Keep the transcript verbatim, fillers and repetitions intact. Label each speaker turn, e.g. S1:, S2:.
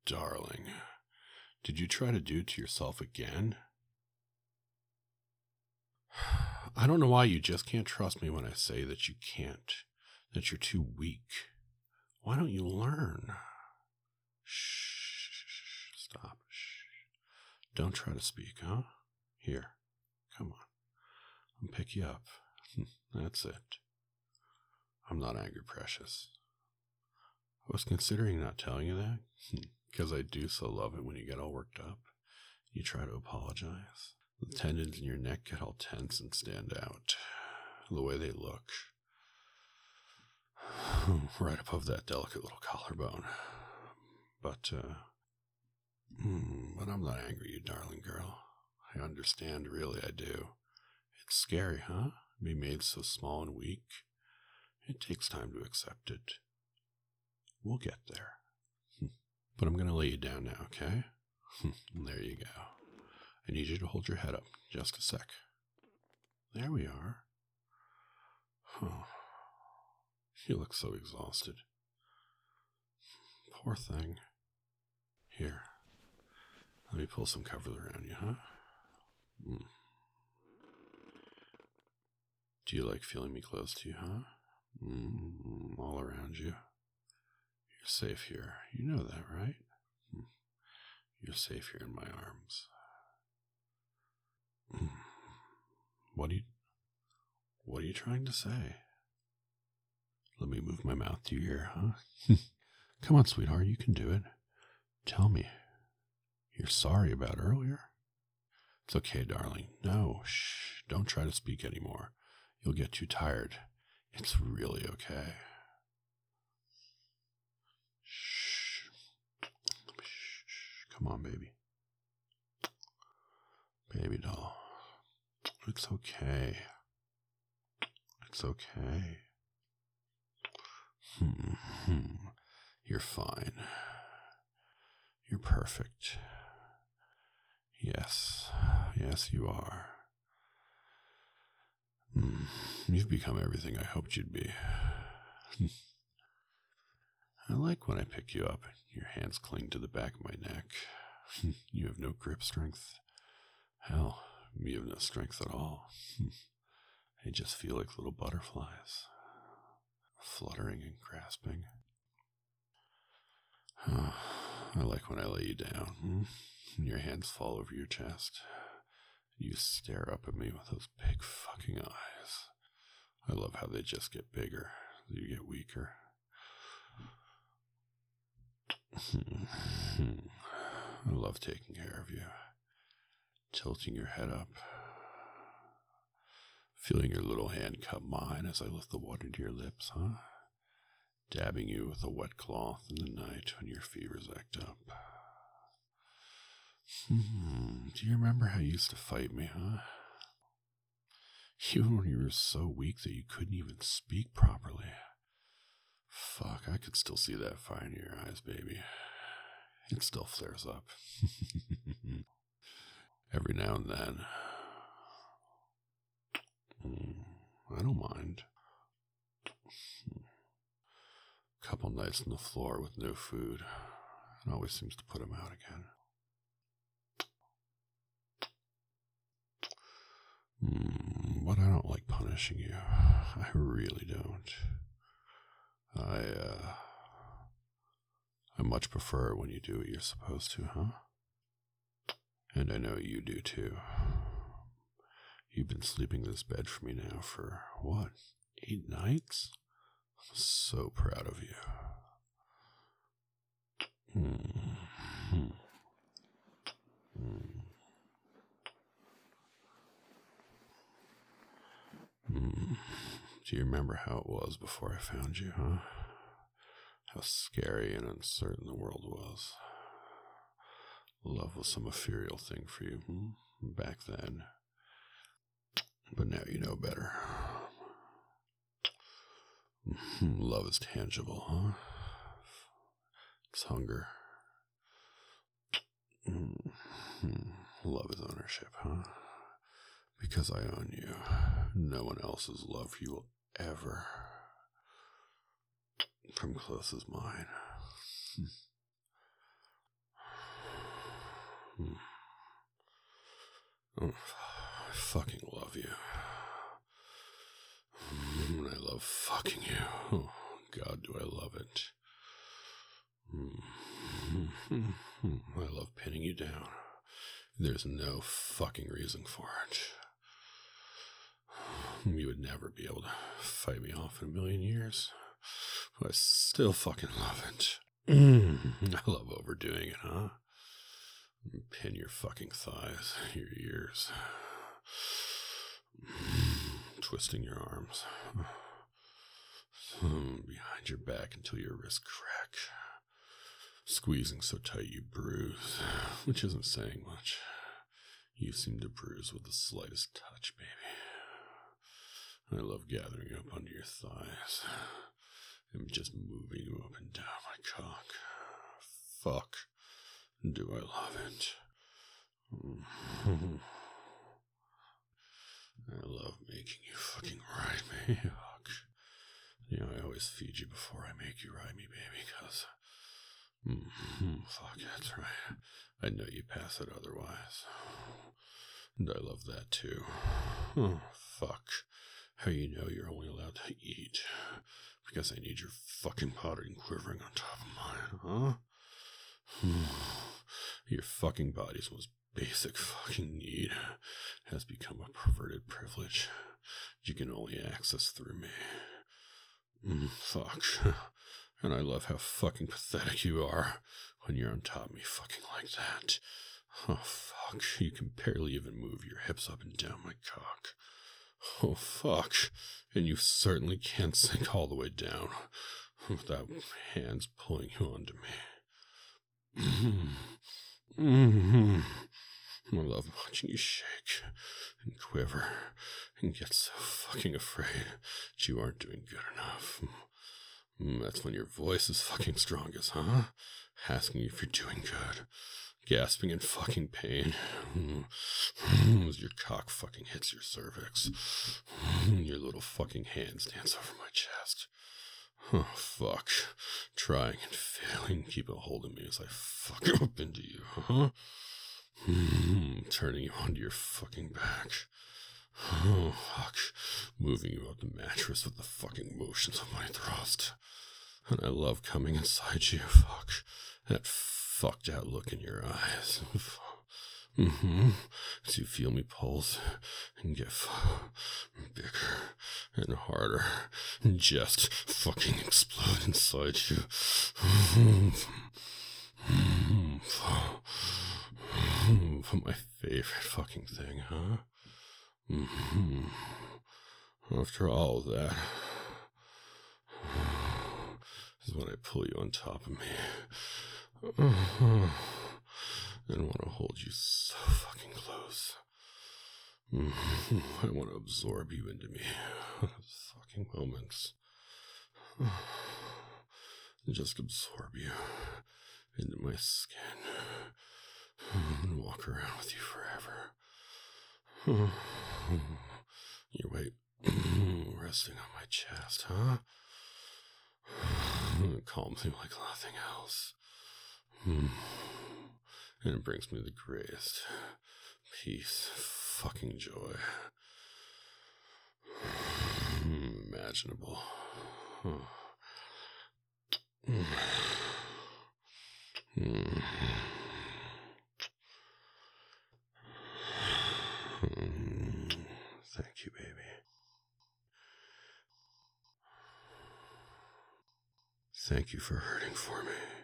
S1: darling, did you try to do it to yourself again? I don't know why you just can't trust me when I say that you can't, that you're too weak. Why don't you learn? Shh, stop. Shh. Don't try to speak, huh? Here, come on. I'll pick you up. That's it. I'm not angry, precious. I was considering not telling you that, because I do so love it when you get all worked up. You try to apologize. The tendons in your neck get all tense and stand out. The way they look. Right above that delicate little collarbone. But, uh, but I'm not angry, you darling girl. I understand, really, I do. It's scary, huh? Being made so small and weak. It takes time to accept it. We'll get there. But I'm going to lay you down now, okay? There you go. I need you to hold your head up just a sec. There we are. Oh, you look so exhausted. Poor thing. Here, let me pull some covers around you, huh? Mm. Do you like feeling me close to you, huh? Mm, all around you. You're safe here. You know that, right? Mm. You're safe here in my arms. Mm. What are you, what are you trying to say? Let me move my mouth to your ear, huh? Come on, sweetheart, you can do it. Tell me, you're sorry about earlier? It's okay, darling. No, shh, don't try to speak anymore. You'll get too tired. It's really okay. Shh. Shh. Come on, baby. Baby doll. It's okay. It's okay. Hmm. You're fine. You're perfect. Yes. Yes, you are. Mm. You've become everything I hoped you'd be. I like when I pick you up. Your hands cling to the back of my neck. You have no grip strength. Hell, you have no strength at all. They just feel like little butterflies, fluttering and grasping. I like when I lay you down, and your hands fall over your chest. You stare up at me with those big fucking eyes. I love how they just get bigger, you get weaker. I love taking care of you, tilting your head up, feeling your little hand cup mine as I lift the water to your lips, huh? Dabbing you with a wet cloth in the night when your fever's act up. Hmm, do you remember how you used to fight me, huh? Even when you were so weak that you couldn't even speak properly. Fuck, I could still see that fire in your eyes, baby. It still flares up. Every now and then. Mm, I don't mind. A couple nights on the floor with no food. It always seems to put him out again. Mm, but I don't like punishing you. I really don't. I, uh... I much prefer when you do what you're supposed to, huh? And I know you do too. You've been sleeping in this bed for me now for, what, eight nights? I'm so proud of you. Mm-hmm. Mm. Mm. Do you remember how it was before I found you, huh? How scary and uncertain the world was. Love was some ethereal thing for you, hmm? Back then. But now you know better. Love is tangible, huh? It's hunger. Love is ownership, huh? Because I own you. No one else's love for you will ever come close as mine. Oh, I fucking love you. I love fucking you. Oh, God, do I love it. I love pinning you down. There's no fucking reason for it. You would never be able to fight me off in a million years. But I still fucking love it. I love overdoing it, huh? Pin your fucking thighs, your ears. Twisting your arms. Behind your back until your wrists crack. Squeezing so tight you bruise, which isn't saying much. You seem to bruise with the slightest touch, baby. I love gathering you up under your thighs and just moving you up and down my cock. Fuck, do I love it. I love making you fucking ride me. Fuck. You know, I always feed you before I make you ride me, baby, because... Mm-hmm, fuck, that's right. I know you pass it otherwise. And I love that too. Oh, fuck. How you know you're only allowed to eat? Because I need your fucking body quivering on top of mine, huh? Your fucking body's most basic fucking need has become a perverted privilege you can only access through me. Mm, fuck. And I love how fucking pathetic you are when you're on top of me fucking like that. Oh, fuck. You can barely even move your hips up and down my cock. Oh, fuck. And you certainly can't sink all the way down without hands pulling you onto me. Mm-hmm. I love watching you shake and quiver and get so fucking afraid that you aren't doing good enough. That's when your voice is fucking strongest, huh? Asking if you're doing good. Gasping in fucking pain. As your cock fucking hits your cervix. Your little fucking hands dance over my chest. Oh, fuck. Trying and failing to keep a hold of me as I fuck up into you, huh? Turning you onto your fucking back. Oh, fuck. Moving you up the mattress with the fucking motions of my thrust. And I love coming inside you, fuck. That fucked out look in your eyes. Mm-hmm. As you feel me pulse and get f- bigger and harder and just fucking explode inside you. My favorite fucking thing, huh? Mm-hmm. After all of that, is when I pull you on top of me. And want to hold you so fucking close. Mm-hmm. I want to absorb you into me. Those fucking moments. Just absorb you into my skin. And walk around with you forever. Your weight resting on my chest, huh? It calms me like nothing else. And it brings me the greatest peace, fucking joy imaginable. Thank you, baby. Thank you for hurting for me.